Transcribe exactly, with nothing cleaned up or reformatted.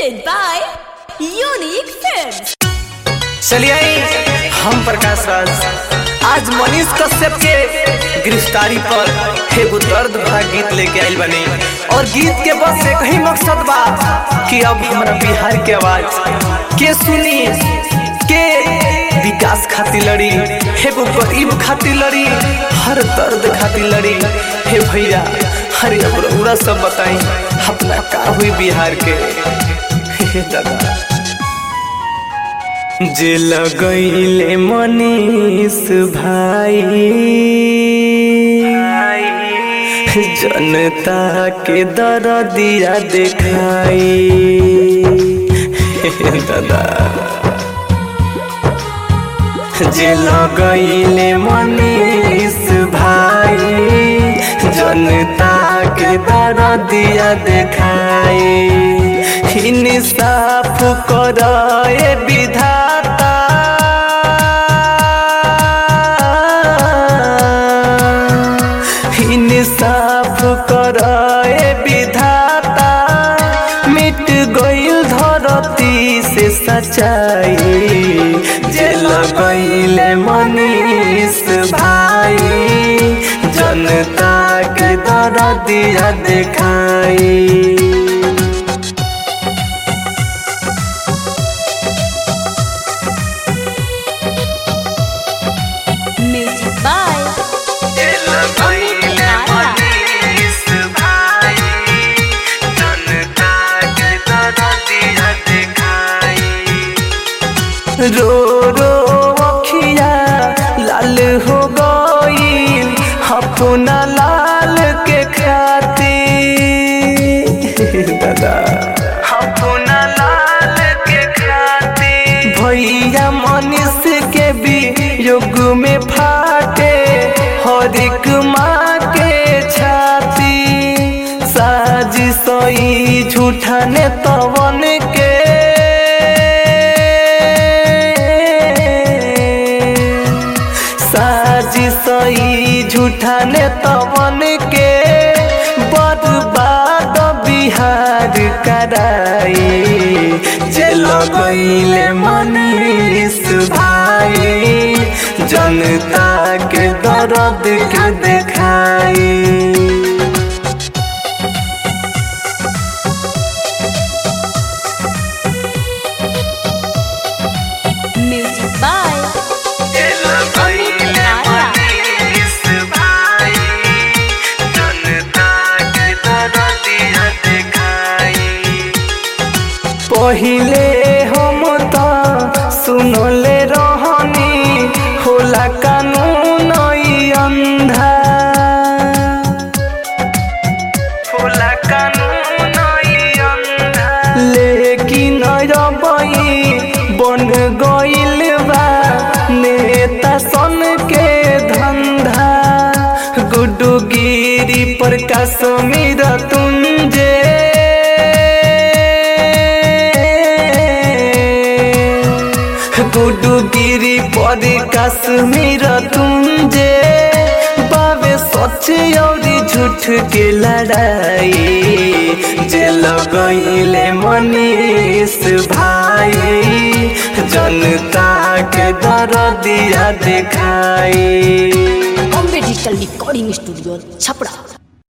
presented by Unique Films। चलिए हम प्रकाश राज आज मनीष कश्यप के गिरफ्तारी पर एगो दर्द भरा गीत लेके आइल बनी और गीत के बस एक ही मकसद बा कि अब हमारा बिहार के आवाज के सुनी के विकास खातिर लड़ी, एगो गरीब खातिर लड़ी, हर दर्द खातिर लड़ी। हे भैया हरे पूरा सब बताई अपना का हुई बिहार के। हे दादा जे लगैले मनीष भाई जनता के दर्दिया देखाई। दादा जे लगैले मनीष भाई जनता के दर्दिया देखाई। इंसाफ करे विधाता इंसाफ करे विधाता मिट गइल धरती से सच्चाई। जे लगैले मनीष भाई जनता के दर्दिया देखाई। Music by रो रो अखिया लाल हो गईल अपना लाल के खातिर। दादा अपना लाल के खातिर भैया मनीष के भी युग में फाटे हर एक माँ के छाती। साजिश झूठा ने तवन के साजिश झूठा ने तवन के बर्बाद बिहार कराई। जे लगैले मनीष भाई जनता के दर्द के देखाई। Music by पहिले हम तो सुनले रहनी होला कानून ई अंधा होला कानून ई अंधा। लेकिन रबई बन गइल बा नेता सन के धंधा। गुड्डू गिरी प्रकाश मृत्युंजय गुड्डू गिरी प्रकाश मृत्युंजय बाबे सच और झूठ के लड़ाई। जे लगैले मनीष भाई जनता के दर्दिया देखाई। Bombay digital recording studio Chhapra.